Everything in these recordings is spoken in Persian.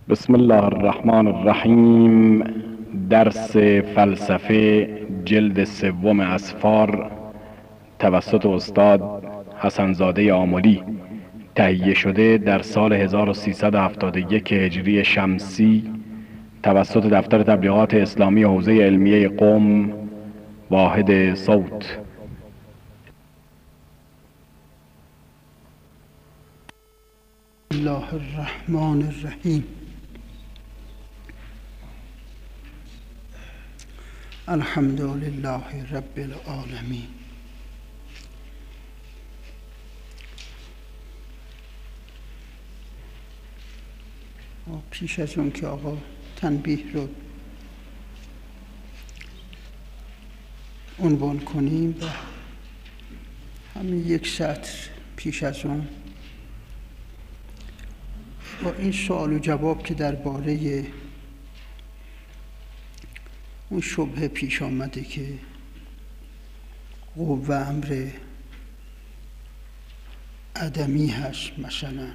بسم الله الرحمن الرحیم. درس فلسفه جلد سوم اسفار توسط استاد حسنزاده آملی، تهیه شده در سال 1371 هجری شمسی توسط دفتر تبلیغات اسلامی حوزه علمیه قم، واحد صوت. الله الرحمن الرحیم. الحمد لله رب العالمین. پیش از اون که آقا تنبیه رو عنوان کنیم و همین یک سطر پیش از اون با این سوال و جواب که درباره اون شبهه پیش آمده که قوه امر عدمی هست، مثلا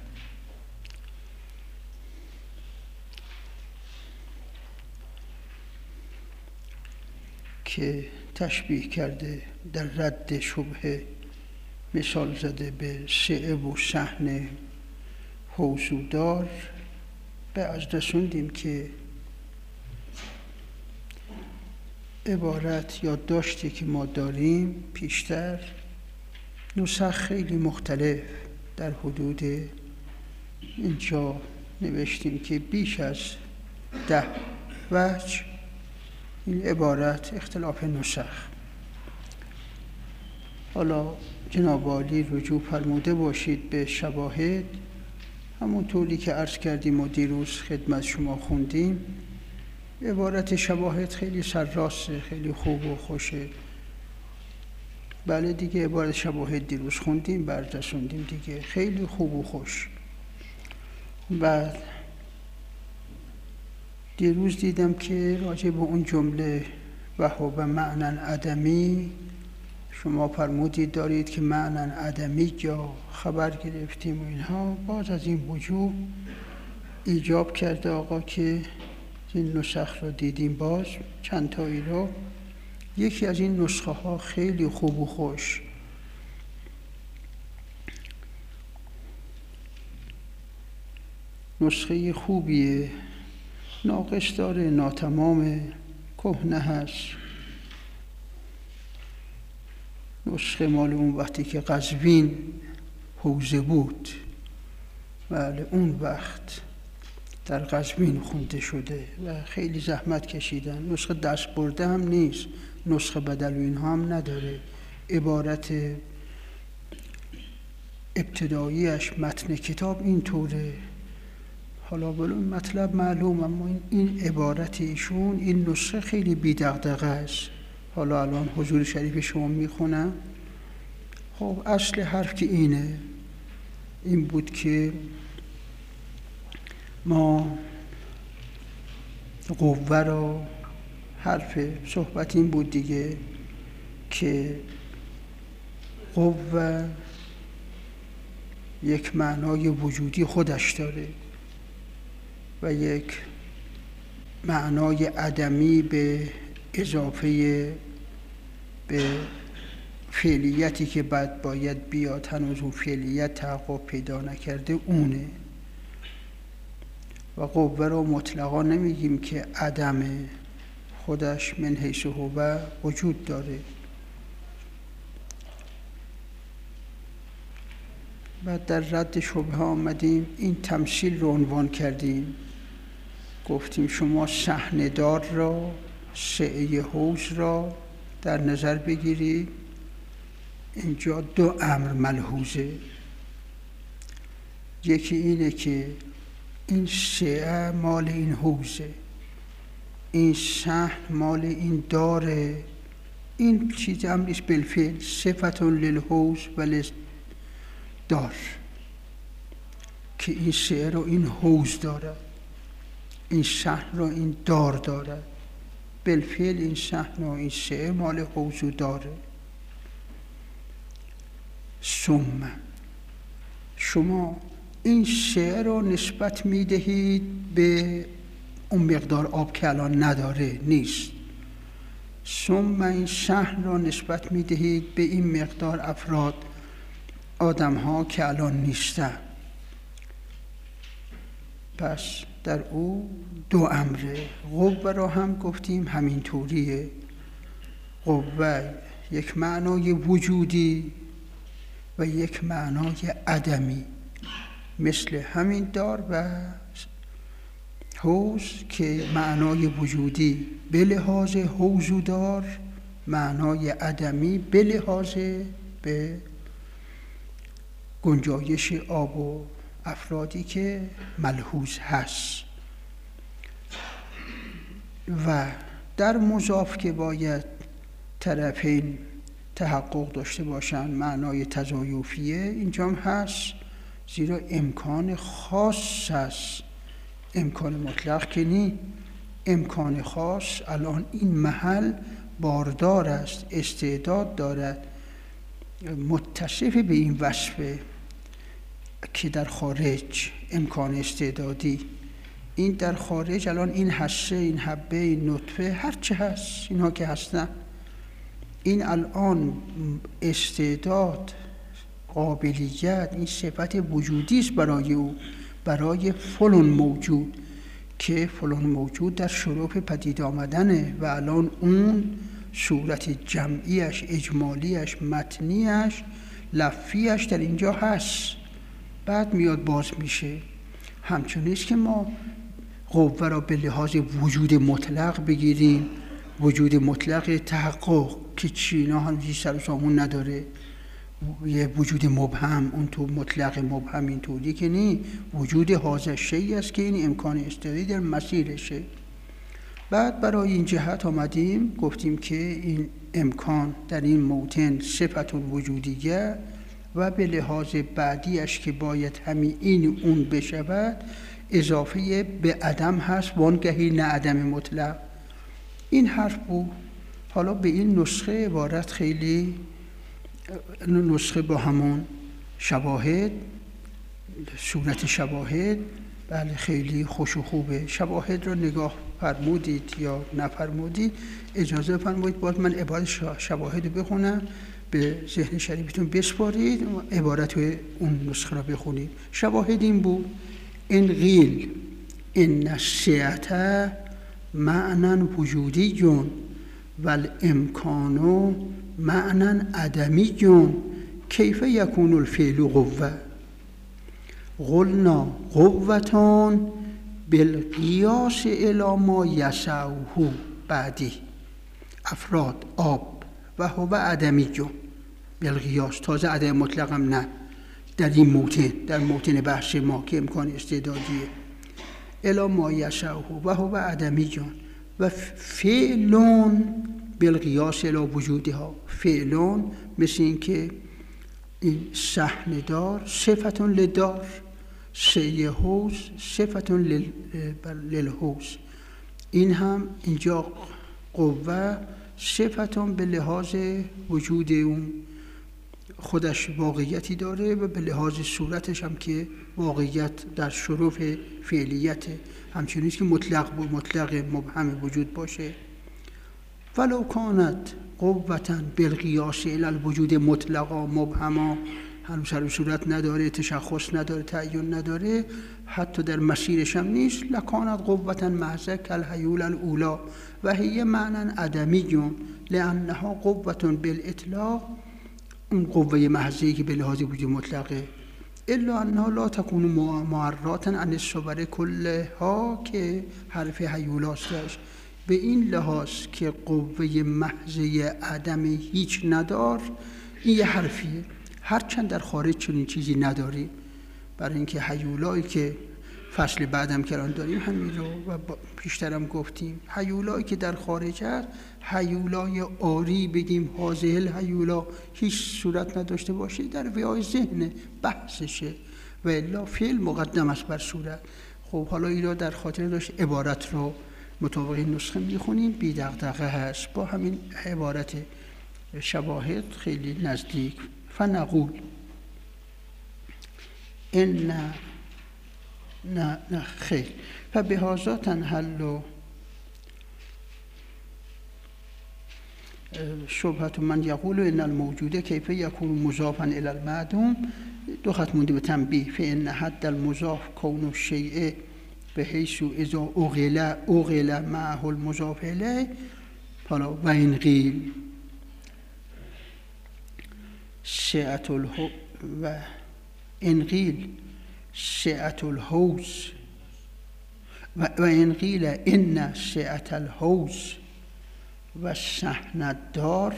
که تشبیه کرده در رد شبهه مثال زده به سعه و صحن حوضودار. به از رسوندیم که عبارت یا داشتی که ما داریم پیشتر نسخ خیلی مختلف در حدود اینجا نوشتیم که بیش از 10 وجه این عبارت اختلاف نسخ. حالا جناب عالی رجوع فرموده باشید به شواهد، همونطوری که عرض کردیم و دیروز خدمت شما خوندیم. عبارت شواهد خیلی سرراسته، خیلی خوب و خوشه. بله دیگه، عبارت شواهد دیروز خوندیم، بررسوندیم دیگه، خیلی خوب و خوش. بعد دیروز دیدم که راجع به اون جمله و هو معنی عدمی شما فرمودید دارید که معنی عدمی یا خبر گرفتیم و اینها. باز از این وجوه ایجاب کرده آقا که این نسخ رو دیدیم، باز چند تایی رو. یکی از این نسخه ها خیلی خوب و خوش، نسخه خوبیه، ناقص داره، ناتمامه، کهنه هست. نسخه مال اون وقتی که قزوین حوزه بود، بله اون وقت در قزوین خونده شده و خیلی زحمت کشیدن. نسخه دست برده هم نیست، نسخه بدل و اینها هم نداره. عبارت ابتداییش متن کتاب اینطوره. حالا بلو مطلب معلوم، اما این عبارت ایشون، این نسخه خیلی بی دغدغه است. حالا الان حضور شریف شما میخونم. خب اصل حرف که این بود که ما قوه رو، حرف صحبت این بود دیگه که قوه یک معنای وجودی خودش داره و یک معنای عدمی به اضافه به فعلیتی که بعد باید بیاد، هنوز اون فعلیت تحقق پیدا نکرده، اونه. و قوه رو مطلقا نمیگیم که عدمه، خودش من حیث هو وجود داره. بعد در رد شبهه آمدیم، این تمثیل رو عنوان کردیم، گفتیم شما صحنه‌دار را، سعه حوض را در نظر بگیرید. اینجا دو امر ملحوظه. یکی اینه که این سعه مال این حوضه، این صحن مال این داره. این چیز امریست بالفعل، صفت للحوض و للدار، که این سعه رو این حوض داره، این صحن رو این دار داره. بالفعل این صحن و این سعه مال حوض و داره. ثم شما این شعر رو نسبت میدهید به اون مقدار آب که الان نداره نیست. ثم این شحن را نسبت میدهید به این مقدار افراد، آدم ها که الان نیستن. پس در او دو امره. قوه را هم گفتیم همینطوریه. قوه یک معنای وجودی و یک معنای عدمی، مثل همین دار و حوض که معنای وجودی به لحاظ حوضودار، معنای عدمی به لحاظ به گنجایش آب و افرادی که ملحوظ هست. و در مضاف که باید طرفین تحقق داشته باشن، معنای تضایفیه اینجا هم هست، زیرا امکان خاص هست، امکان مطلق که نی. امکان خاص الان این محل باردار است، استعداد دارد، متصف به این وصفه که در خارج امکان استعدادی، این در خارج الان این حصه، این حبه، این نطفه، هرچه هست اینها که هستن، این الان استعداد، قابلیت، این صفت وجودی است برای او، برای فلان موجود که فلان موجود در شروع پدید آمدنه و الان اون صورت جمعیش، اجمالیش، متنیش، لفظیش در اینجا هست، بعد میاد باز میشه. همچنینست که ما قوه را به لحاظ وجود مطلق بگیریم، وجود مطلق تحقق که چینا هم هیچ سر و سامون نداره، یه وجود مبهم، اون تو مطلق مبهم اینطوری که نی، وجود حاضر شیئی است که این امکان استعدادی در مسیرشه. بعد برای این جهت آمدیم گفتیم که این امکان در این موطن صفت وجودیه و به لحاظ بعدیش که باید همین این اون بشود اضافه به عدم هست، وانگهی نه عدم مطلق. این حرف بود. حالا به این نسخه عبارت خیلی نسخه با همون شواهد، صورت شواهد، بله خیلی خوش و خوبه. شواهد رو نگاه فرمودید یا نفرمودید اجازه فرمودید باز من عبارت شواهد رو بخونم، به ذهن شریفتون بسپارید، عبارت اون نسخه رو بخونید. شواهد این بود: این قیل ان السعة معنی وجودی و الامکان معنی عدمی کیف یکون الفعل قوه قلنا قوتان بالقیاس الی ما یسعه بعدی افراد آب و هو عدمی بالقیاس، تازه عدم مطلق هم نه در این موطن، در موطن بحث ما که امکان استعدادیه. الی ما یسعه و هو عدمی و فعلون بالقیاس الی وجودها، فعلون مثل این که این صحن دار صفتون لدار، سی حوض صفتون للحوض، این هم اینجا قوه صفتون به لحاظ وجود اون خودش واقعیتی داره و به لحاظ صورتش هم که واقعیت در شروع فعلیت، همچنین که مطلق مبهم وجود باشه. ولو کانت قوة بالقیاس الی الوجود مطلقا مبهما، هنوز سر و صورت نداره، تشخص نداره، تعین نداره، حتی در مسیرش هم نیست. لکانت قوة محضة کالحیول الاولی و هی معنی عدمی لانها قوة بالاطلاق، اون قوه محضی که به لحاظ وجود مطلقه، الا انها لا تكون معراتا عن الصور كلها که حرف حیولاستش، به این لحاظ که قوه محضی عدم هیچ ندار، این یه حرفیه، هرچند در خارج چنین چیزی نداریم، برای اینکه حیولایی که فصل بعدم کران داریم همین رو و پیشترم گفتیم، حیولایی که در خارج هست، حیولای آری بگیم حاضل حیولا هیچ صورت نداشته باشه، در ویای ذهن بحثشه و الا فعل مقدم است بر صورت. خب حالا این را در خاطر داشت، عبارت رو مطابق این نسخه میخونیم، بی دغدغه هست، با همین عبارت شواهد خیلی نزدیک. فنقول ان نه خیر. فبهذا تنحل شبهة من یقول ان الموجود کیف یکون مضافا الی المعدوم. دو خط مونده به تنبیه. فان حد المضاف کون الشیء بحیث اذا اغل معه المضاف الیه. حالا و این قیل سعة الحوض و این قیل ان سعة الحوض و صحن الدار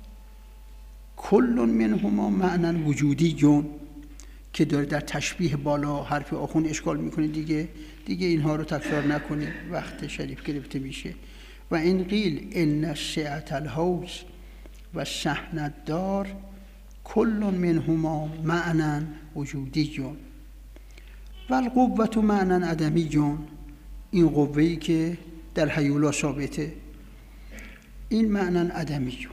کل منهما معنی وجودی، که داره در تشبیه بالا حرف آخون اشکال میکنه دیگه اینها رو تکرار نکنیم، وقت شریف گرفته میشه. و این قیل ان سعة الحوض و صحن الدار کل منهما معنی وجودی و القوة معنی عدمی. این قوه‌ای که در هیولا ثابته این معنی عدمی.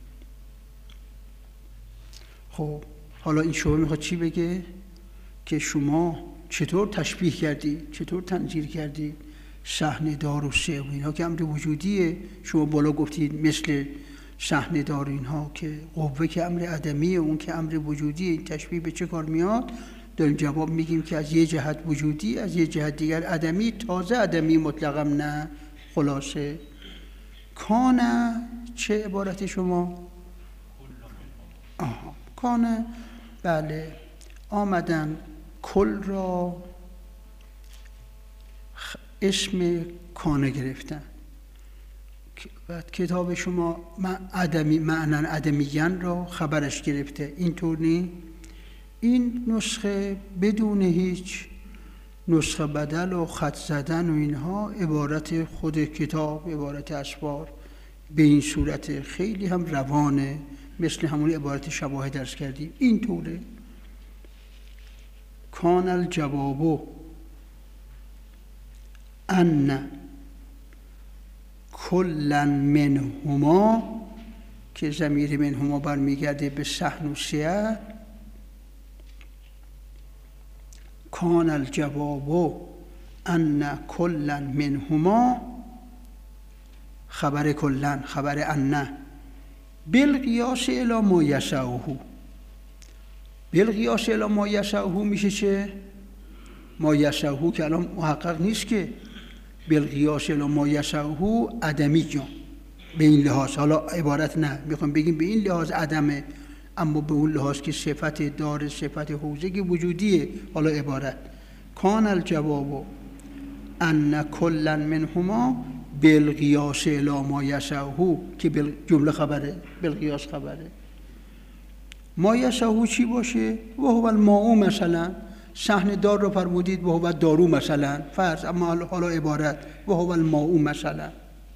خب حالا این شما میخواد چی بگه؟ که شما چطور تشبیه کردید، چطور تنظیر کردید صحن دار و سه و اینها که امر وجودیه، شما بالا گفتید مثل صحن دار اینها که قوه که امر عدمیه، اون که امر وجودیه. این تشبیه به چه کار میاد؟ داریم جواب میگیم که از یه جهت وجودی، از یه جهت دیگر عدمی. تازه عدمی مطلقم نه. خلاصه کانه چه عبارت شما؟ کانه بله، آمدن کل را اسم کانه گرفتن. بعد کتاب شما عدمی معنی عدمیان را خبرش گرفته. اینطور نی؟ این نسخه بدون هیچ نسخه بدل و خط زدن و اینها، عبارت خود کتاب، عبارت اسفار به این صورت خیلی هم روانه، مثل همون عبارت شواهد درس کردیم. این طوره. کان الجواب ان کلا منهما، که ضمیر منهما برمیگرده به صحن و سعة. کان الجواب ان کلا منهما، خبر کلا، خبر ان، بالقیاس الی ما یسعه. بالقیاس الی ما یسعه میشه چه؟ ما یسعه که الان محقق نیست که بالقیاس الی ما یسعه عدمی جان به این لحاظ. حالا عبارت نه، میخوام بگیم به این لحاظ عدمه، اما به اون لحاظ که صفت دار، صفت حوزه که وجودیه. حالا عبارت کان الجواب ان کلا منهما بالقیاس الی ما یسعه، که جمله خبره، بالقیاس خبره. ما یسعه چی باشه؟ و هو الماء مثلا. صحن دار رو فرمودید و هو دارو مثلا، فرض. اما حالا عبارت و هو الماء مثلا.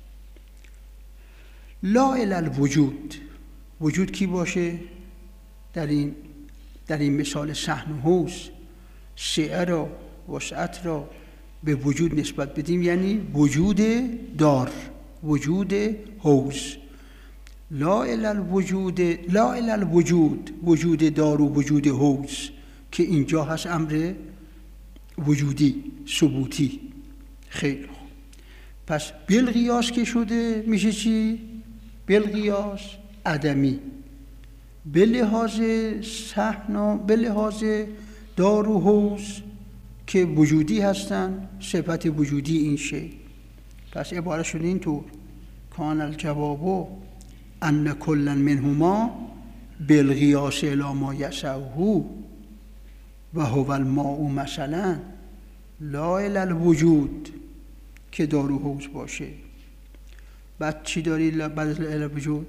لا الی الوجود. وجود کی باشه؟ در این مثال صحن و حوض سعه را، وسعت را به وجود نسبت بدیم، یعنی وجود دار، وجود حوض. لا الی الوجود، لا الی الوجود، وجود دار و وجود حوض، که اینجا هست امر وجودی، ثبوتی. خیلی خوب. پس بالقیاس که شده میشه چی؟ بالقیاس عدمی. به لحاظ صحن، به لحاظ دار و حوض که وجودی هستن، صفت وجودی این شی. پس عبارت شده اینطور: کان الجواب ان کلا منهما بالقیاس الی ما یسعه و هو الماء مثلا، لا الی الوجود که دار و حوض باشه. بعد چی داری بعد از الوجود؟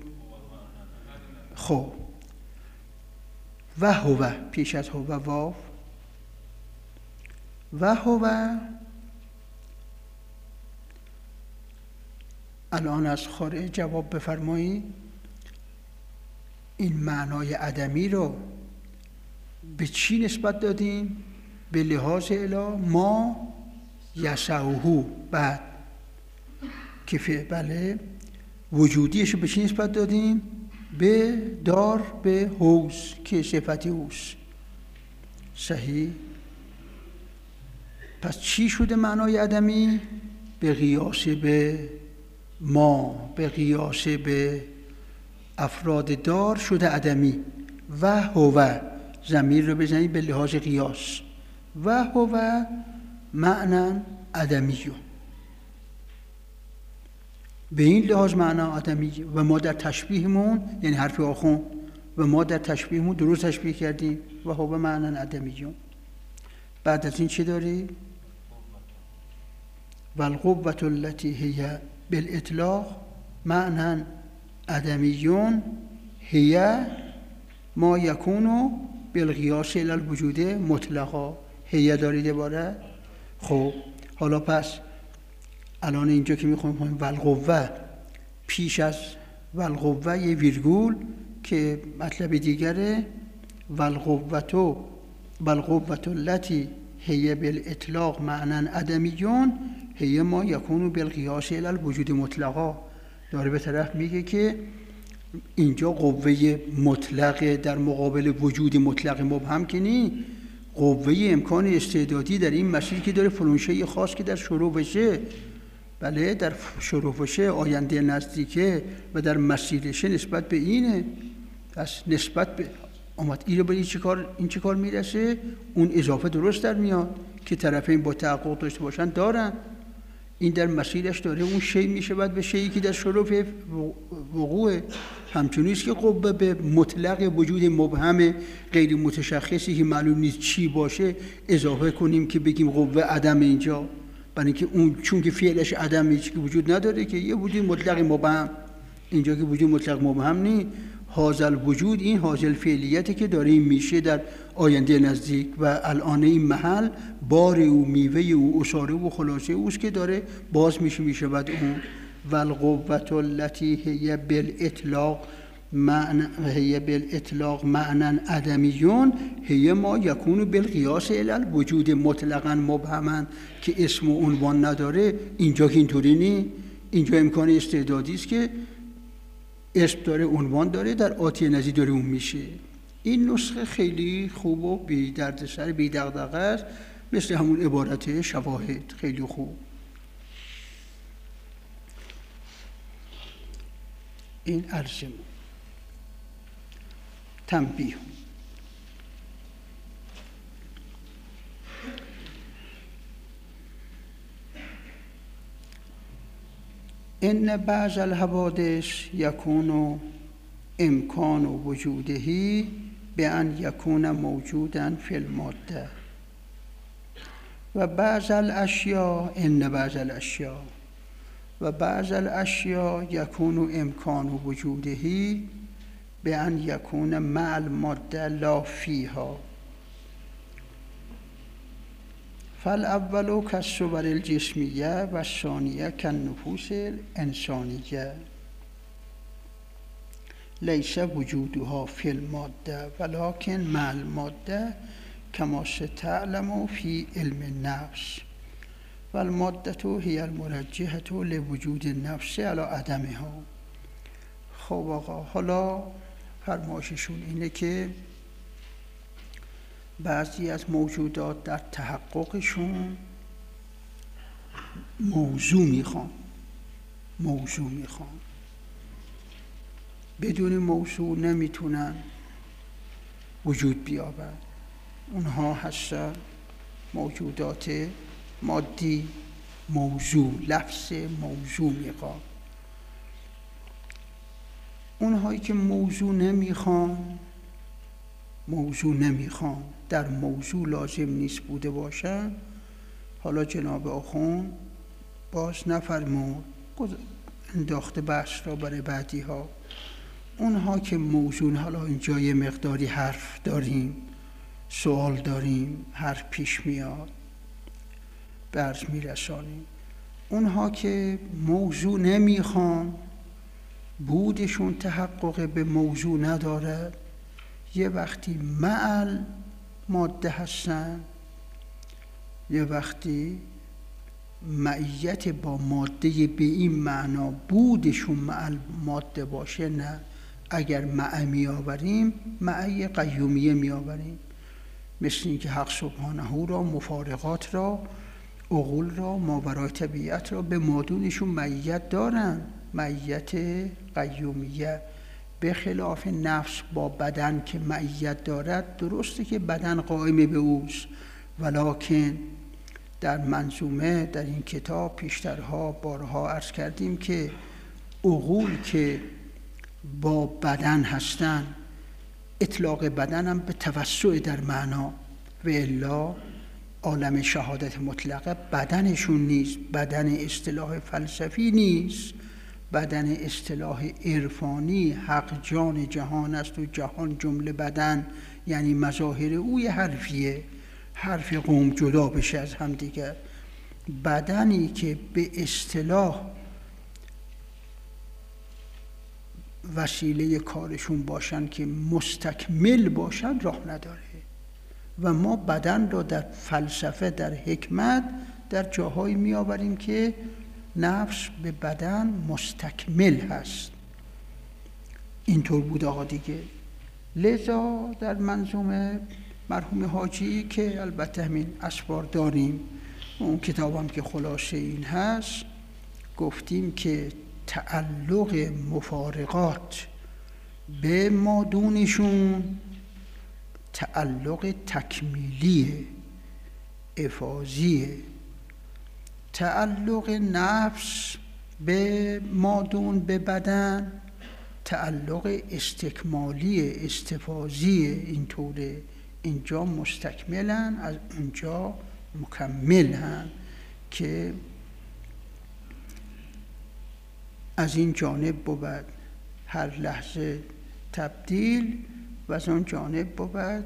خب و هو پیش از هو واو، و هو الان از خارج جواب بفرمایید. این معنای عدمی رو به چی نسبت دادیم؟ به لحاظ الی ما یسعه. بعد که بله وجودیش رو به چی نسبت دادیم؟ به دار، به حوض که صفتی اوست. صحیح؟ پس چی شده معنای عدمی؟ به قیاس به ما، به قیاس به افراد دار شده عدمی. و هو، ضمیر رو بزنید به لحاظ قیاس، و هو معنی عدمیون، به این لحاظ معنا عدمی. و ما در تشبیهمون، یعنی حرف آخون، و ما در تشبیهمون درست تشبیه کردیم و هو معنی عدمیون. بعد از این چی داری؟ و القوة التي هي بالاطلاق معنی عدمیون هي ما یکون بالقیاس الی الوجود مطلقا. هي دارید عبارت. خب حالا پس الان اینجا که میخونیم والقوه، پیش از والقوه یه ویرگول که مطلب دیگره. والقوة التي هي بالاطلاق معنی عدمیون هي ما یکون بالقیاس الی الوجود مطلقا. داره به طرف میگه که اینجا قوه مطلق در مقابل وجود مطلق مبهم که نی، قوه امکان استعدادی در این مسیر که داره فلانشه خاص که در شروع بشه، بله در شروع بشه آینده نزدیکه و در مسیرشه نسبت به اینه. پس نسبت به آمد این رو به این چه کار میرسه؟ اون اضافه درست در میاد که طرفین با تحقق داشته باشن دارن. این در مسیرش داره اون شی میشه بعد به شیئی که در شروع وقوعه. همچنینست که قوه به مطلق وجود مبهم غیر متشخصی که معلوم نیست چی باشه اضافه کنیم که بگیم قوه عدم اینجا، برای اینکه اون چون که فعلش عدم هیچ که وجود نداره که یه وجود مطلق مبهم. اینجا که وجود مطلق مبهم نی، حاصل وجود این حاصل فعلیتی که داره این میشه در آینده نزدیک و الان این محل بار او، میوه او، عصاره و خلاصه اوست که داره باز میشه بعد اون. والقوة التي هي بالاطلاق معنی عدمیون هي ما یکون بالقیاس الی الوجود مطلقا مبهما که اسم و عنوان نداره. اینجا که اینطوری نی، اینجا امکان استعدادی است که اسم داره عنوان داره در آتی نزدیک داره اون میشه. این نسخه خیلی خوب و بی دردسر بی دغدغه است، مثل همون عبارت شواهد، خیلی خوب. این عرضمون تنبیه. ان بعض الحوادث یکون امکان وجوده بأن یکون موجودا فی الماده و بعض الاشیاء یکون امکان وجوده بأن یکون مع الماده لا فیها. فالاول كالصور الجسمیه و الثانیه كالنفوس الانسانیه لیس وجودها فی الماده ولكن مع الماده كما ستعلم في علم النفس والماده هي المرجحه لوجود النفس على عدمها. خب آقا، حالا فرمایششون اینه که بعضی از موجودات در تحققشون موضوع میخوان. بدون موضوع نمیتونن وجود بیابن. اونها هستن موجودات مادی. موضوع، لفظ موضوع میخوان. اونهایی که موضوع نمیخوان در موضوع لازم نیست بوده باشن. حالا جناب آخوند باز نفرمود، انداخته بحث را برای بعدی ها. اونها که موضوع، حالا اینجا یه مقداری حرف داریم، سوال داریم، حرف پیش میاد، برز میرسانیم. اونها که موضوع نمیخوان، بودشون تحقق به موضوع نداره، یه وقتی مع ماده هستن، یه وقتی معیت با ماده به این معنا بودشون مع ماده باشه نه. اگر مع می آوریم معی قیومیه می آوریم، مثل اینکه حق سبحانه را مفارقات را عقول را، ماورای طبیعت را به مادونشون معیت دارن، معیت قیومیه، به خلاف نفس با بدن که معیت دارد. درسته که بدن قائم به اوست، ولکن در منظومه در این کتاب پیشترها بارها عرض کردیم که عقول که با بدن هستن، اطلاق بدن هم به توسع در معنا، و الا عالم شهادت مطلقه بدنشون نیست، بدن اصطلاح فلسفی نیست، بدن اصطلاح عرفانی. حق جان جهان است و جهان جمله بدن، یعنی مظاهر اوی حرفیه، حرف قوم جدا بشه از هم دیگر. بدنی که به اصطلاح وسیله کارشون باشن که مستکمل باشن راه نداره. و ما بدن را در فلسفه، در حکمت، در جاهایی می آوریم که نفس به بدن مستکمل هست. اینطور بود آقا دیگه. لذا در منظومه مرحوم حاجی که البته همین اسفار داریم، اون کتابم که خلاصه این هست، گفتیم که تعلق مفارقات به مادونشون تعلق تکمیلیه، افاضیه. تعلق نفس به مادون، به بدن، تعلق استکمالیه، استفاضیه. اینطوره، اینجا مستکملن، از اونجا مکملن، که از این جانب بود هر لحظه تبدیل و از اون جانب بود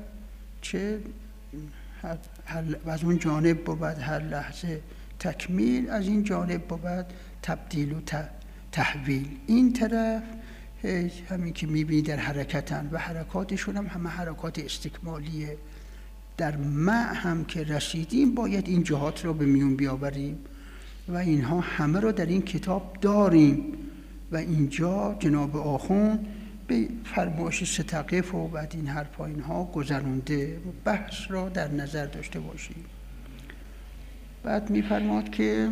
از اون جانب بود هر لحظه تکمیل، از این جانب بود تبدیل و تحویل. این طرف همین که میبینی در حرکتن و حرکاتشون هم همه حرکات استکمالیه. در هم که رسیدیم باید این جهات را به میون بیاوریم و اینها همه را در این کتاب داریم. و اینجا جناب آخوند به فرمایش ستقف و بعد این حرفا اینها گذرونده، بحث را در نظر داشته باشیم. بعد میفرماد که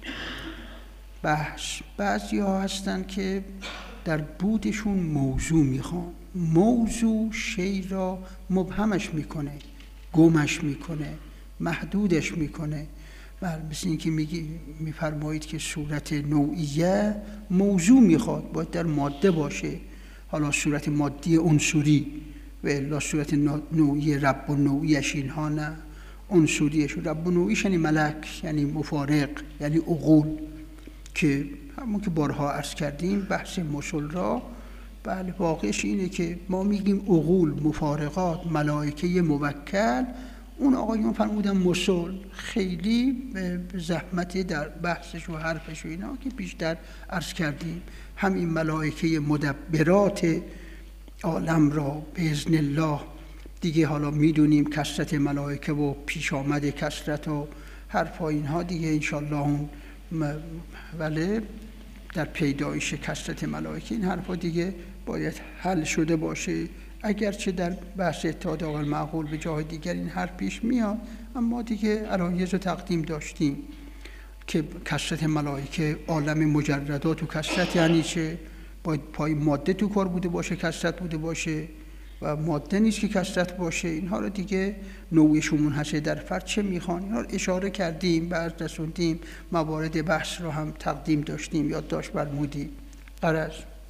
بعضی ها هستن که در بودشون موضوع میخوان. موضوع شی را مبهمش میکنه، گمش میکنه، محدودش میکنه. مثل این که میفرمایید که صورت نوعیه موضوع میخواد، باید در ماده باشه، حالا صورت مادی عنصری، و الا صورت نوعی رب و نوعیش اینها نه. عنصریش رب و نوعیش یعنی ملک، یعنی مفارق، یعنی عقول، که همون که بارها عرض کردیم بحث مسل را. بله، واقعش اینه که ما میگیم عقول، مفارقات، ملائکه موکل. اون آقایون فرمودن مسل، خیلی به زحمت در بحثش و حرفش و اینا که بیشتر عرض کردیم. همین ملائکه مدبرات عالم را به اذن الله دیگه، حالا میدونیم کثرت ملائکه و پیش آمد کثرت و حرفا اینها دیگه انشالله اون ولی در پیدایش کثرت ملائکه این حرفا دیگه باید حل شده باشه. اگرچه در بحث اتحاد عقل معقول به جای دیگر این حرف پیش میاد، اما دیگه عرایض رو تقدیم داشتیم که کثرت ملائکه، عالم مجردات و کثرت یعنی چه؟ باید پای ماده تو کار بوده باشه، کثرت بوده باشه، و ماده نیست که کثرت باشه. اینها رو دیگه نوعشون منحصر در فرد چه میخوان، اینها رو اشاره کردیم، بعد رسوندیم، موارد بحث رو هم تقدیم داشتیم، یادداشت فرمودیم. غرض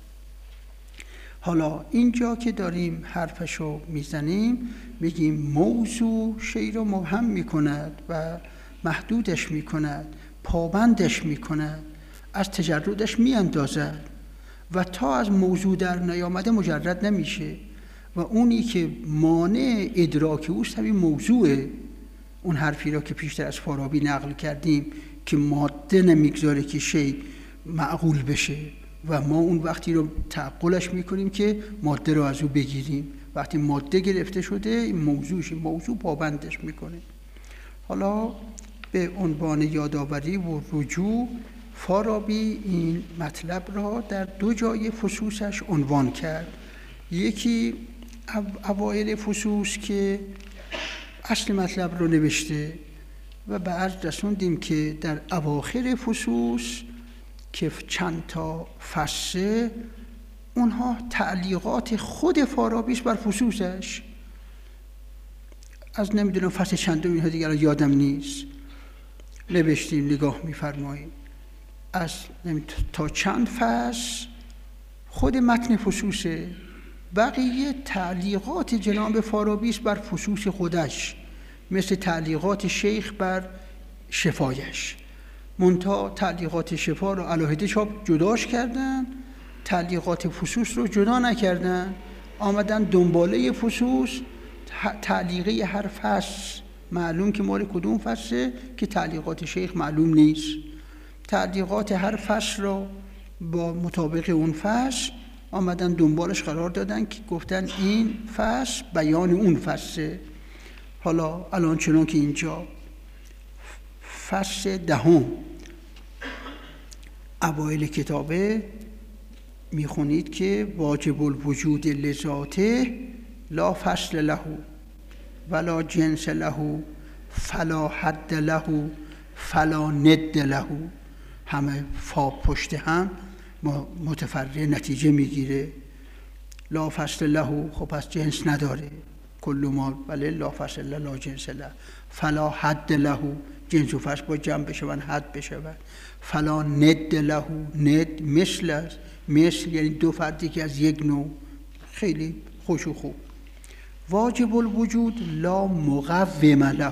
حالا اینجا که داریم حرفشو میزنیم، میگیم موضوع شی رو مبهم میکند و محدودش میکند، پابندش میکند، از تجردش میاندازد و تا از موضوع در نیامده مجرد نمیشه. و اونی که مانع ادراک اوست همین موضوعه. اون حرفی را که پیشتر از فارابی نقل کردیم که ماده نمیگذاره که شی معقول بشه، و ما اون وقتی رو تعقلش میکنیم که ماده رو از او بگیریم. وقتی ماده گرفته شده این موضوع پابندش میکنه. حالا به عنوان یادآوری و رجوع، فارابی این مطلب را در دو جای فصوصش عنوان کرد. یکی اوایل فصوص که اصل مطلب رو نوشته و به عرض رسوندیم که در اواخر فصوص که چند تا فصل اونها تعلیقات خود فارابی بر فصوصش، از نمیدونم فصل چندم اینها دیگر یادم نیست، نوشتیم نگاه می‌فرمایید از تا چند فصل خود متن فصوصه، بقیه تعلیقات جناب فارابی بر فصوص خودش، مثل تعلیقات شیخ بر شفایش. منتها تعلیقات شفا رو علاهده چاپ جداش کردن، تعلیقات فصوص رو جدا نکردن، آمدن دنباله فصوص، تعلیقه هر فصل معلوم که مال کدوم فصله که تعلیقات شیخ معلوم نیست، تعلیقات هر فصل رو با مطابق اون فصل آمدن دنبالش قرار دادن که گفتن این فصل بیان اون فصله. حالا الان چنان که اینجا فصل 10 اوایل کتابه میخونید که واجب الوجود لذاته لا فصل له ولا جنس له فلا حد له فلا ند له، همه فا پشت هم متفرع نتیجه میگیره. لا فصل له خب پس جنس نداره، کل ما ولی لا فصل له لا جنس له. فلا حد له جنس و فصل با جمع بشون حد بشون. فلا ند له ند مثل است، مثل یعنی دو فردی که از یک نوع، خیلی خوش و خوب. واجب الوجود لا مقوم له،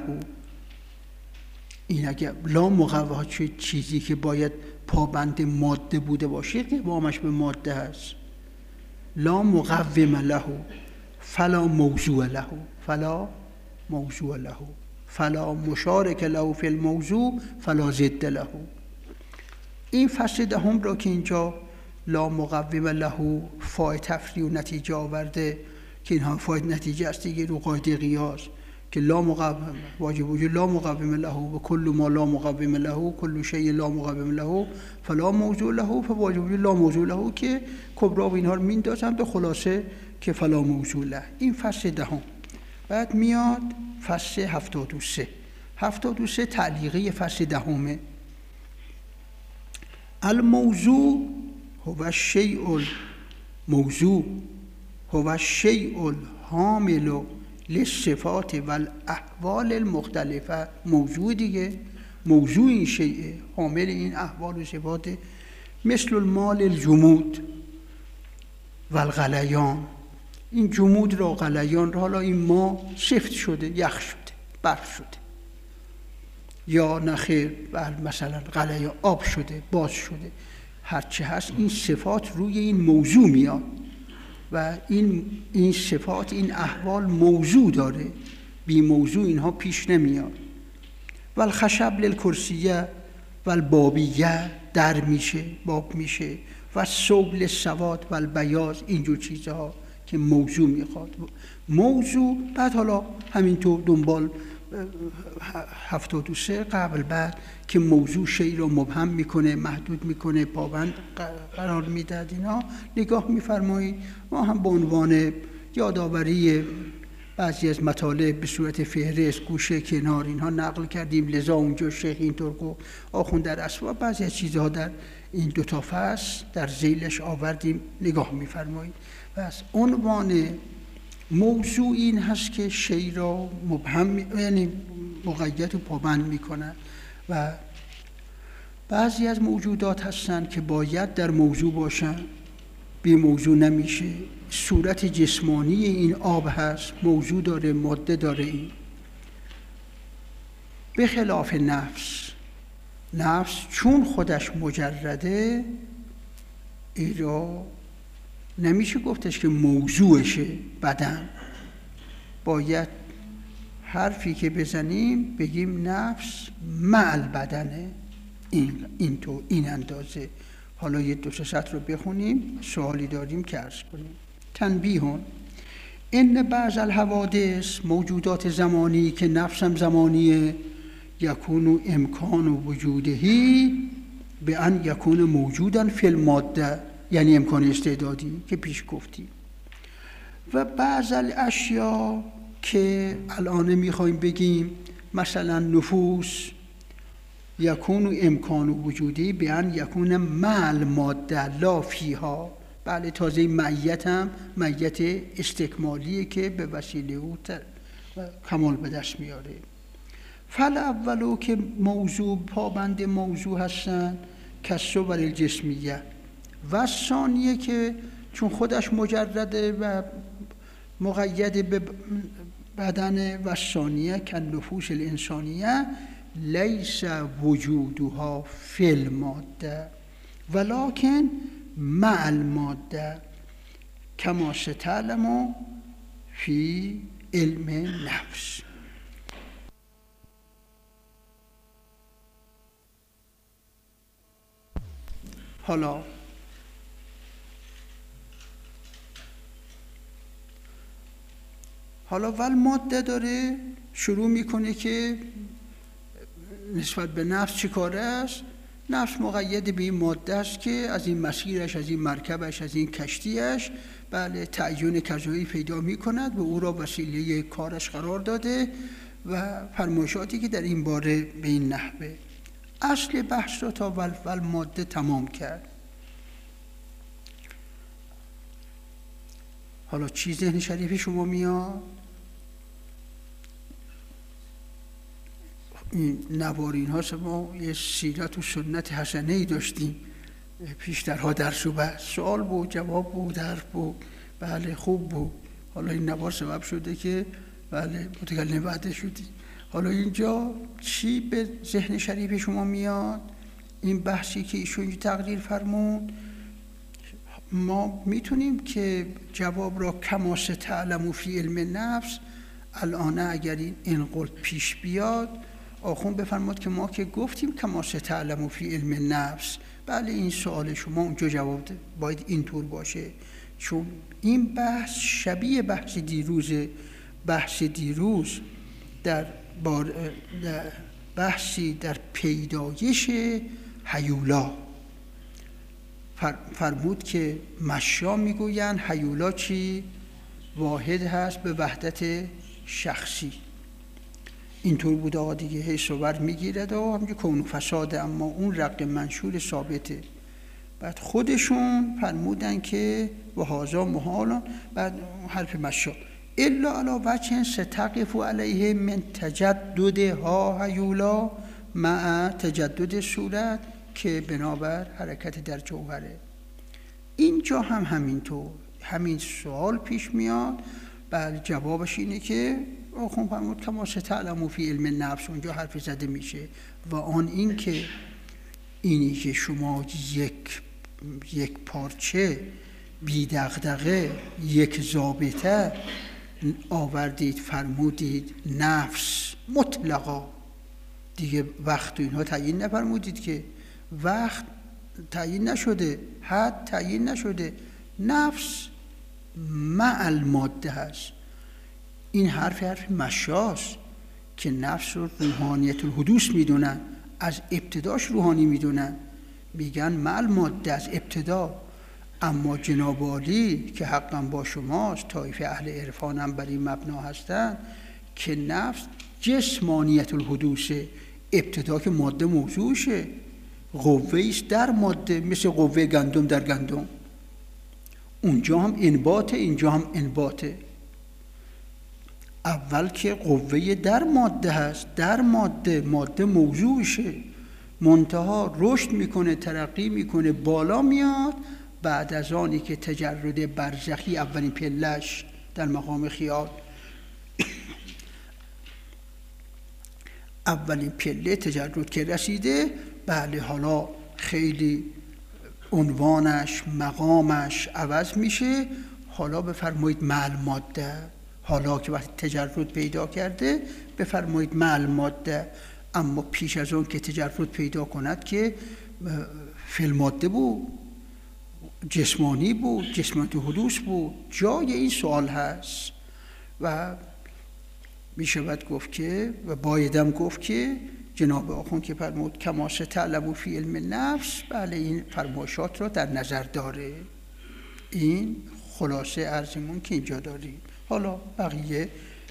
این اگه لا مقوم چیزی که باید پابند ماده بوده باشه قوامش به ماده هست. لا مقوم له فلا موضوع له فلا موضوع له فلا مشارک له فی الموضوع فلا ضد له. این فصل 10 را که اینجا لا مقوم له فای تفریع و نتیجه آورده که اینها فای نتیجه است دیگه رو قاعده قیاس که لا مقوم واجب وجود لا مقوم له و کل ما لا مقوم له کل شیء لا مقوم له فلا موضوع له فواجب وجود لا موضوع له که کبرا و اینها رو میندازن به خلاصه که فلا موضوع له. این فصل 10. بعد میاد فصل 73. 73 تعلیقه فصل 10. الموضوع هو الشیء الموضوع هو الشیء الحامل للصفات والاحوال المختلفه. موضوع دیگه، موضوع این شیء حامل این احوال و صفات، مثل المال الجمود و الغلیان. این جمود را غلیان را، حالا این ما سفت شده، یخ شده، برف شده، یا نخیر مثلا غلیان آب شده، باز شده، هرچه هست این صفات روی این موضوع میاد و این صفات این احوال موضوع داره، بی موضوع اینها پیش نمیاد. و الخشب للکرسیه و البابیه در میشه، باب میشه، و ثوب للسواد و البیاض، اینجور چیزها که موضوع میخواد. موضوع بعد حالا همینطور دنبال 73 قبل بعد که موضوع شیء رو مبهم میکنه، محدود میکنه، پابند قرار میدهد، اینا نگاه میفرمایید. ما هم به عنوان یادآوری بعضی از مطالب به صورت فهرست گوشه کنار اینها نقل کردیم، لذا اونجا شیخ اینطور گفت، آخوند در اسباب بعضی از چیزها در این دو تا فصل در ذیلش آوردیم، نگاه میفرمایید. بس عنوان موضوع این هست که شیء را مبهم یعنی مقید و پابند میکنه و بعضی از موجودات هستند که باید در موضوع باشن، بی موضوع نمیشه. صورت جسمانی این آب هست، موضوع داره، ماده داره. این به خلاف نفس چون خودش مجرده، این را نمیشه گفتش که موضوعشه. بدن باید حرفی که بزنیم بگیم نفس مع البدنه، این اندازه. حالا یه 2-3 سطر رو بخونیم، سوالی داریم که عرض کنیم. تنبیهون ان بعض الحوادث، موجودات زمانی که نفسم زمانیه، یکون امکان وجودهی به ان یکون موجودن فی الماده، یعنی امکان استعدادی که پیش گفتیم. و بعض الاشیا که الان میخوایم بگیم مثلا نفوس یکون امکان وجودی بیان یکون مع الماده لا فیها. بله تازه معیت هم معیت استکمالیه که به وسیله او کمال به دست میاره. فل اولو که موضوع پابند موضوع هستن کالصور الجسمیه، و ثانیه که چون خودش مجرده و مقید به بدن، و ثانیه کالنفوس الانسانیه لیس وجودها فی الماده ولکن مع الماده کما ستعلم فی علم نفس. حالا ول ماده داره شروع میکنه که نسبت به نفس چی کاره است. نفس مقید به این ماده است که از این مسیرش، از این مرکبش، از این کشتیش بله تعیین کذایی پیدا میکند و او را وسیله کارش قرار داده و فرمایشاتی که در این باره به این نحوه. اصل بحث را تا ول ماده تمام کرد. حالا چی ذهن شریف شما میاد؟ این نوارین ها ما یه سیرت و سنت حسنه ای داشتیم پیشترها درس و بحث، سوال بود، جواب بود، حرف بود، بله خوب بود. حالا این نوار سبب شده که بله متکلم بعده شدی. حالا اینجا چی به ذهن شریف شما میاد؟ این بحثی که ایشون تقریر فرمون، ما میتونیم که جواب را کما ستعلم فی علم نفس الان اگر این انقل پیش بیاد آخون بفرماد که ما که گفتیم کما ستعلم فی علم نفس، بله این سوال شما اونجا جواب ده. باید اینطور باشه چون این بحث شبیه بحث دیروز در بحثی در پیدایش هیولا فرمود که مشا میگویند هیولا چی؟ واحد هست به وحدت شخصی. اینطور بود آقا دیگه، هی صور میگیرد و همجه کون و فساده، اما اون رق منشور ثابته. بعد خودشون فرمودن که و هازا محالان، بعد حرف مشا الا علا وجه ستقف علیه من تجدد ها هیولا مع تجدد صورت که بنابر حرکت در جوهره. اینجا هم همینطور همین سوال پیش میاد. بله جوابش اینه که آخون فرمود کما ستعلم فی علم نفس، اونجا حرف زده میشه و آن این که اینی که شما یک پارچه بی دغدغه یک ضابطه آوردید فرمودید نفس مطلقا، دیگه وقت و اینها تعیین نفرمودید که وقت تعیین نشده، حد تعیین نشده، نفس مع الماده هست. این حرف مشاست که نفس رو روحانیت الحدوث میدونن، از ابتداش روحانی میدونن، میگن مع الماده از ابتدا. اما جناب عالی که حقا با شماست، طایفه اهل عرفان هم بر این مبنا هستن که نفس جسمانیت الحدوث، ابتدا که ماده موضوعشه، قوه ایست در ماده، مثل قوه گندم در گندم، اونجا هم انباته اینجا هم انباته. اول که قوه در ماده هست، در ماده موضوعشه، منتها رشد میکنه، ترقی میکنه، بالا میاد. بعد از آنی که تجرد برزخی اولین پلش در مقام خیال اولین پله تجرد که رسیده، بله حالا خیلی عنوانش مقامش عوض میشه. حالا بفرمایید مع الماده، حالا که وقتی تجرد پیدا کرده بفرمایید مع الماده. اما پیش از اون که تجرد پیدا کند که فی الماده بود، جسمانی بود، جسمانیت حدوث بود. جای این سوال هست و میشود گفت که و بایدم گفت که جناب آخون که فرمود کما ستعلم فی علم نفس، بله این فرمایشات را در نظر داره. این خلاصه عرضمون که اینجا داریم. حالا بقیه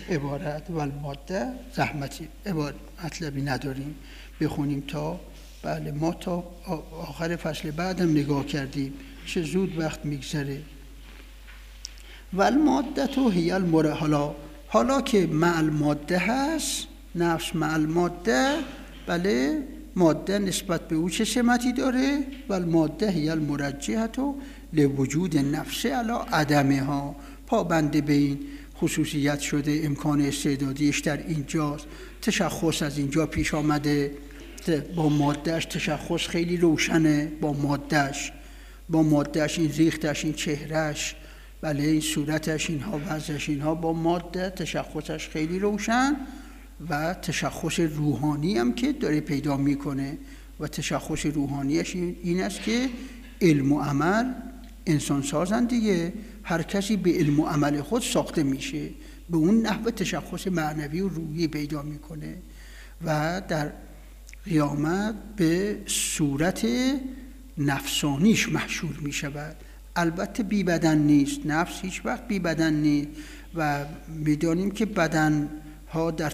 عبارت و الماده زحمتی مطلبی نداریم بخونیم تا بله ما تا آخر فصل بعدم نگاه کردیم، چه زود وقت میگذره. و الماده تو هی حالا که مع الماده هست، نفس مع الماده، بله ماده نسبت به او چه سمتی داره؟ و الماده هی المرجحه لوجود نفس علی عدمها، پابند به این خصوصیت شده، امکان استعدادیش در اینجاست، تشخص از اینجا پیش آمده، با مادهش تشخص خیلی روشنه، با مادهش این ریختش، این چهرهش، بله این صورتش، اینها وضعش، اینها با ماده تشخصش خیلی روشن و تشخص روحانی هم که داره پیدا میکنه و تشخص روحانیش این است که علم و عمل انسان سازن دیگه، هر کسی به علم و عمل خود ساخته میشه، به اون نحو تشخص معنوی و روحی پیدا میکنه و در قیامت به صورت نفسانیش محشور میشود. البته بی بدن نیست، نفس هیچ وقت بی بدن نیست و میدانیم که بدنها در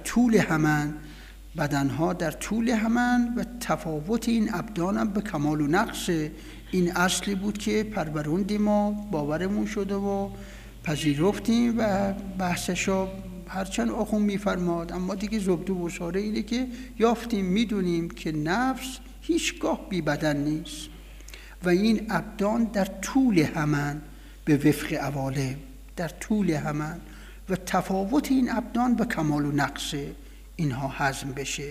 طول همن و تفاوت این ابدان هم به کمال و نقص. این اصلی بود که پروروندیم ما، باورمون شده و پذیرفتیم و بحثشو هرچند آخون میفرماد، اما دیگه زبده و ساره اینه که یافتیم، میدونیم که نفس هیچگاه بی بدن نیست و این ابدان در طول همن به وفق عوالم، در طول همن و تفاوت این ابدان به کمال و نقص اینها هضم بشه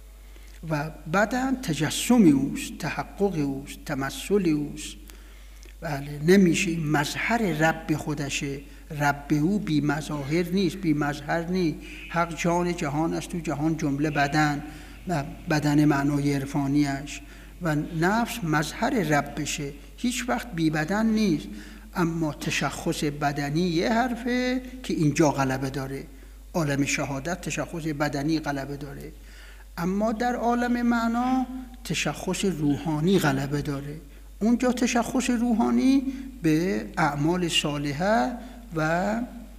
و بدن تجسمی اوست، تحقق اوست، تمثل اوست. بله نمیشه این مظهر رب خودشه، رب او بی مظاهر نیست، بی مظهر نیست. حق جان جهان است، تو جهان جمله بدن و بدن معنای عرفانیش و نفس مظهر رب بشه، هیچ وقت بی بدن نیست. اما تشخص بدنی یه حرفه که اینجا غلبه داره، عالم شهادت تشخص بدنی غلبه داره، اما در عالم معنا تشخص روحانی غلبه داره. اونجا تشخص روحانی به اعمال صالحه و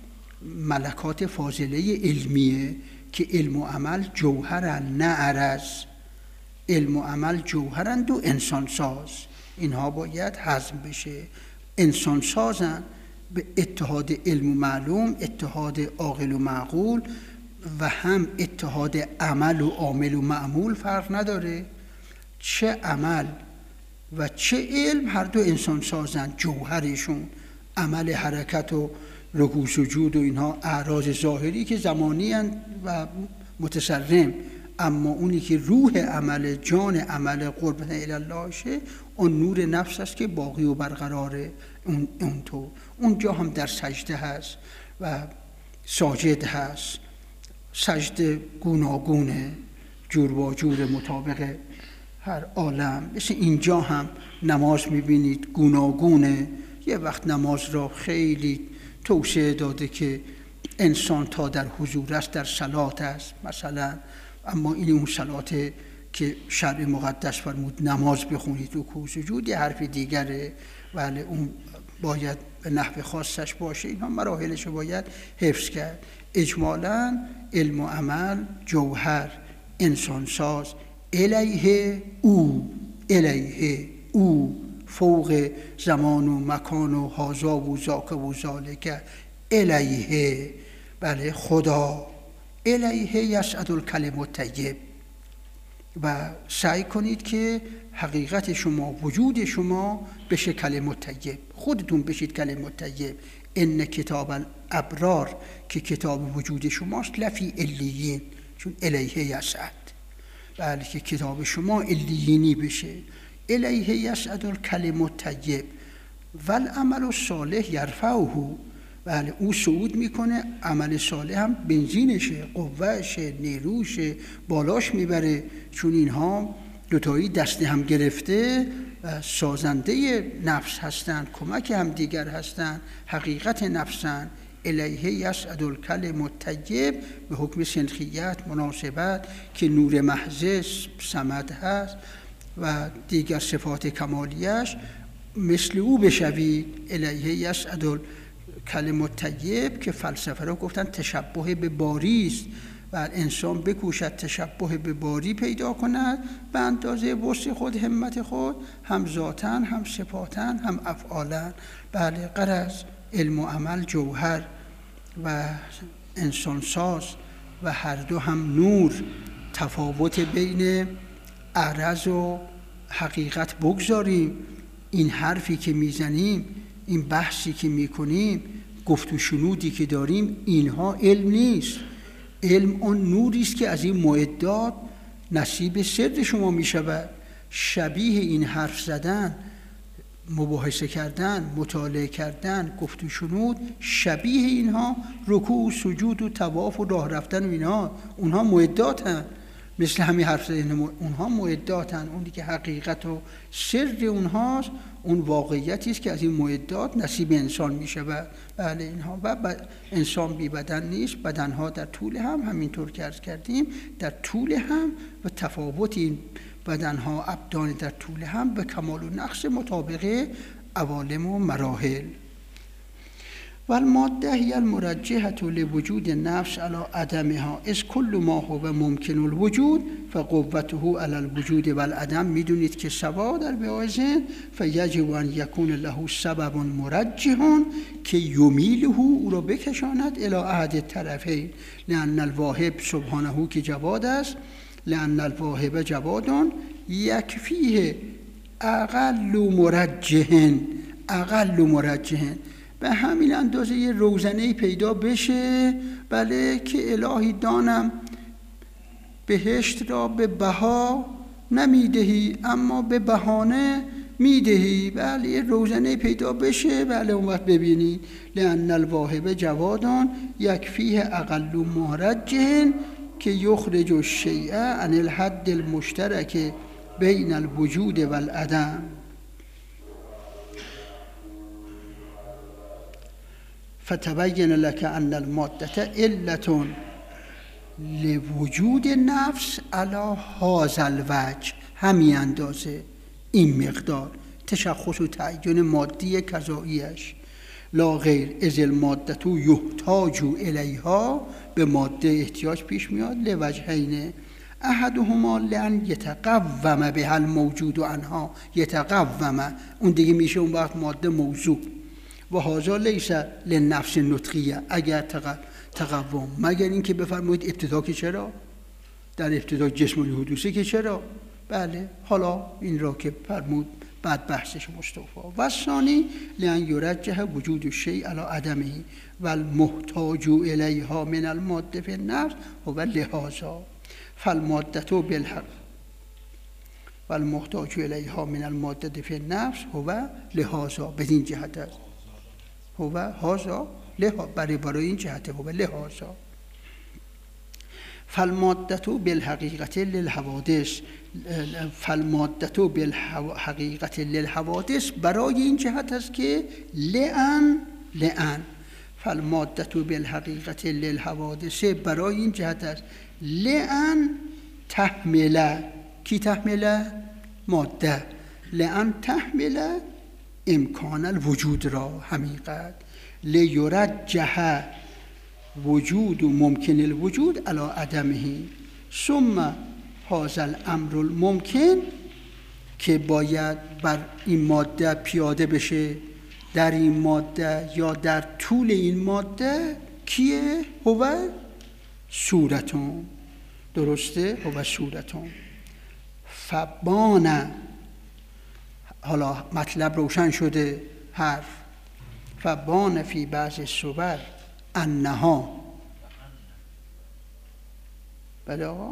ملکات فاضله علمیه که علم و عمل جوهرن نه عرض، علم و عمل جوهرند و انسان ساز، اینها باید هضم بشه. انسان سازن به اتحاد علم و معلوم، اتحاد عاقل و معقول و هم اتحاد عمل و عامل و معمول فرق نداره. چه عمل و چه علم هر دو انسان سازن، جوهرشون عمل حرکت و رکوع سجود و اینها اعراض ظاهری که زمانی هستند و متسرم، اما اونی که روح عمل، جان عمل قربت الله شه، اون نور نفس است که باقی و برقراره. اون تو اونجا هم در سجده هست و ساجد هست، سجده گوناگونه، جور با جور مطابق هر عالم. مثل اینجا هم نماز میبینید گوناگونه. یه وقت نماز را خیلی توصیه داده که انسان تا در حضور است در صلات است مثلا، اما این اون صلات که شرع مقدس فرمود نماز بخونید رکوع سجود یه حرف دیگره، ولی اون باید به نحو خاصش باشه. اینها مراحلش باید حفظ کرد. اجمالاً علم و عمل جوهر انسانساز، الیه او فوق زمان و مکان و هازا و ذاک و ذالک، الیه بله خدا، الیه یصعد الکلم الطیب. و سعی کنید که حقیقت شما، وجود شما بشه کلم الطیب، خودتون بشید کلم الطیب. ان کتاب الابرار که کتاب وجود شماست لفی علیین، چون الیه یصعد، بله که کتاب شما علیینی بشه. الیه یصعد الکلم الطیب والعمل الصالح یرفعه، بله او صعود میکنه، عمل صالح هم بنزینشه، قوهشه، نیروشه، بالاش میبره، چون اینها دوتایی دست هم گرفته و سازنده نفس هستند، کمک هم دیگر هستند، حقیقت نفسند. الیه یصعد الکلم الطیب به حکم سنخیت، مناسبت که نور محض صمد هست و دیگر صفات کمالیش مثل او بشوید. الیه یصعد کلم طیب که فلسفه را گفتن تشبه به باری است و انسان بکوشد تشبه به باری پیدا کند به اندازه وسع خود، همت خود، هم ذاتاً هم صفاتاً هم افعالاً. بله، غرض علم و عمل جوهر و انسان ساز و هر دو هم نور. تفاوت بین عرض و حقیقت بگذاریم. این حرفی که میزنیم، این بحثی که میکنیم، گفت و شنودی که داریم، اینها علم نیست. علم اون نوری است که از این معدات نصیب سر شما میشود. شبیه این حرف زدن، مباحثه کردن، مطالعه کردن، گفت و شنود، شبیه اینها رکوع و سجود و طواف و راه رفتن و اینها، اونها معداتن. مثل همین حرف زدن، اونها معداتن. اونی که حقیقت و سر اونهاست، اون واقعیتی است که از این معدات نصیب انسان می شود. بله اینها. و انسان بی بدن نیست. بدنها در طول هم همینطور که عرض کردیم در طول هم و تفاوت این بدنها ابدان در طول هم به کمال و نقص مطابق عوالم و مراحل. و الماده هی المرجحة لوجود نفس علی عدمها از کل ما هو ممکن الوجود فقوته علی الوجود و العدم. میدونید که سوا در بهایزن فیجب ان یکون له سبب مرجح که یمیله او را بکشاند الی احد الطرفین، لان الواهب سبحانه که جواد است، لان الواهب جواد یکفیه اقل مرجح. به همین اندازه یه روزنه‌ای پیدا بشه، بله، که الهی دانم بهشت را به بها نمیدهی اما به بهانه میدهی. بله، یه روزنه‌ای پیدا بشه، بله، اون وقت ببینی لأن الواهب جوادان یکفیه اقل مرجح که یخرج الشیء عن الحد المشترک بین الوجود و العدم. فتبین لك ان الماده علة لوجود نفس علی هذا الوجه. همین اندازه، این مقدار تشخص و تعیین مادی کذاییش، لا غیر. از الماده یحتاج الیها، به ماده احتیاج پیش میاد، لوجهین احدهما لان یتقوم بها الموجود عنها. یتقوم، اون دیگه میشه اون وقت ماده موضوع. و هذا لیس للنفس نطقیه، اگر تقوم، مگر این که بفرمایید ابتدا که چرا؟ در ابتدا جسم حدوثی که چرا؟ بله، حالا این را که فرمود بعد بحثش مصطفی. و ثانی لان یرجح وجود الشیء علی عدمه و المحتاج الیها من الماده فی النفس هو لهذا فالماده بالحق و المحتاج الیها من الماده فی النفس هو لهذا. بدین جهت است هو هذا برای این جهت هو لهذا. فالماده بالحقیقت للحوادث، فالماده بالحقیقت للحوادث برای این جهت است که لئن فالماده بالحقیقت للحوادث برای این جهت است لئن تحمل، کی تحمل؟ ماده. لئن تحمل امکان الوجود را حقیقت، لیرجح وجود و ممکن الوجود علی عدمه. ثم هذا الامر الممکن که باید بر این ماده پیاده بشه، در این ماده یا در طول این ماده، کیه؟ هو صورتون. درسته؟ هو صورتون. فبان، حالا مطلب روشن شده، حرف. فبان فی بعض الصور انها، بله آقا؟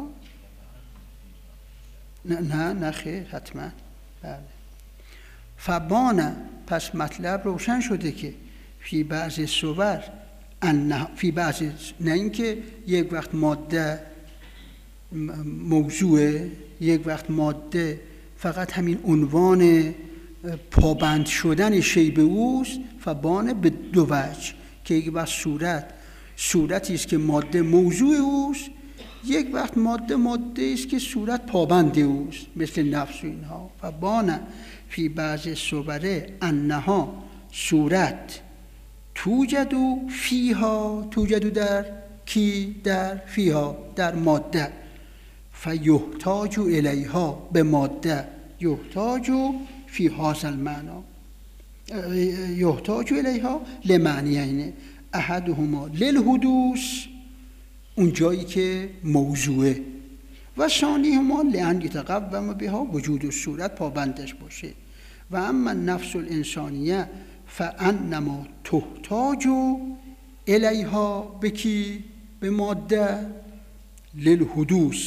نه خیر، حتما. بله. فبان، پس مطلب روشن شده که فی بعض الصور انها، فی بعض، نه اینکه یک وقت ماده موضوعه، یک وقت ماده فقط همین عنوان پابند شدن شی به اوست. فبان به دو وجه، که یک وقت صورتی است که ماده موضوع اوست، یک وقت ماده است که صورت پابند اوست، مثل نفس و اینها. فبان فی بعض صور انها، صورت توجدو فیها، توجدو در کی؟ در فیها، در ماده. فیحتاج الیها، به ماده. یحتاج فی هذا المعنا، یحتاج الیها لمعنیین، احدهما للحدوث، اون جایی که موضوعه، و ثانیهما لان یتقوم بها وجود الصورت، پابندش باشه. و اما نفس الانسانیه فانما تحتاج الیها، به کی؟ به ماده. للحدوث،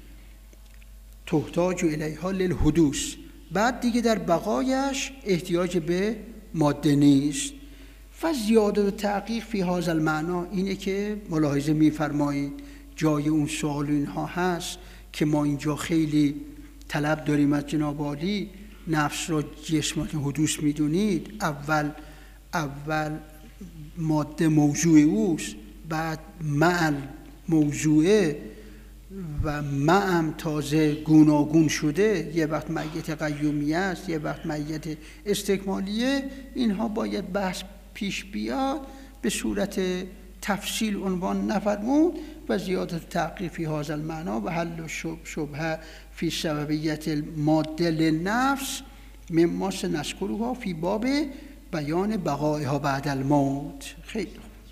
تحتاج الیها للحدوث. بعد دیگه در بقایش احتیاج به ماده نیست. و زیاده و تحقیق فی هذا المعنا اینه که ملاحظه می‌فرمایید جای اون سوال اینها هست که ما اینجا خیلی طلب داریم از جناب عالی. نفس را جسم حدوث میدونید، اول ماده موضوع اوست، بعد معل موضوعه و معم تازه گوناگون شده، یه وقت معیت قیومیه است، یه وقت معیت استکمالیه. اینها باید بحث پیش بیاد، به صورت تفصیل عنوان نفرمود. و زیاده تحقیق فی هذا المعنا و حل شبهه فی سببیت الماده للنفس مما سنذکرها فی باب بیان بقایها بعد الموت. خیلی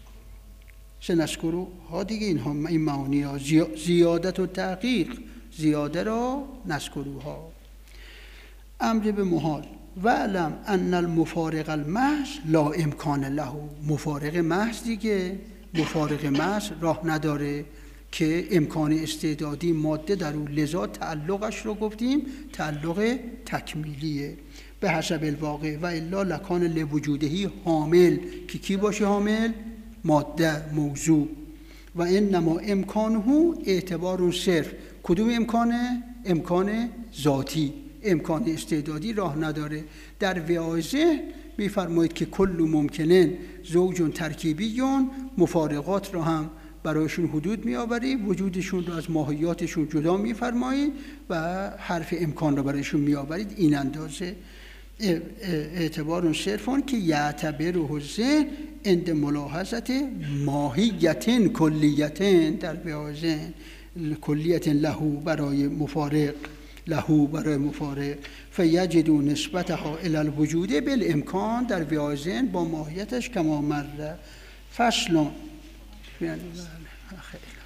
سنذکرها دیگه، اینها این معانی ها، زیادت و تحقیق، زیاده را نذکرها. امر به محال و علم ان المفارق المحض لا امکان له، مفارق محض دیگه، مفارق محض راه نداره که امکان استعدادی ماده در اون، لذا تعلقش رو گفتیم تعلق تکمیلیه به حسب الواقع. و الا لکان لوجودهی حامل، که کی باشه حامل؟ ماده، موضوع. و انما امکانه اعتبار صرف، کدوم امکانه؟ امکان ذاتی، امکان استعدادی راه نداره. در وعازه میفرمایید که کل ممکنن زوج ترکیبیون، مفارقات را هم برایشون حدود میآورید، وجودشون رو از ماهیاتشون جدا میفرمایید و حرف امکان را برایشون میآورید. این اندازه اعتبار صرفون که یعتبره الذهن عند ملاحظت ماهیت کلیت، در وعازه کلیت له برای مفارق، له برای مفارق، فیجد نسبتها الی الوجود بالامکان، در وعازه با ماهیتش کما مر. فصل